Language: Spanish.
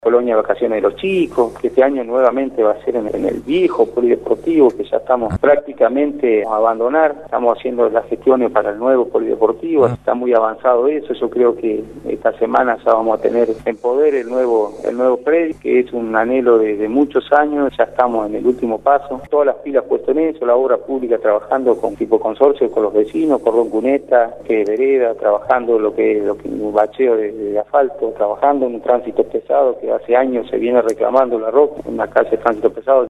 Colonia de vacaciones de los chicos, que este año nuevamente va a ser en el viejo polideportivo, que ya estamos prácticamente a abandonar. Estamos haciendo las gestiones para el nuevo polideportivo, está muy avanzado eso. Yo creo que esta semana ya vamos a tener en poder el nuevo predio, que es un anhelo de muchos años. Ya estamos en el último paso, todas las pilas puestas en eso, la obra pública trabajando con tipo consorcio, con los vecinos, Cordón Cuneta, vereda, trabajando lo que un bacheo de asfalto, trabajando en un tránsito pesado que hace años se viene reclamando la ROC, una calle de tránsito pesado.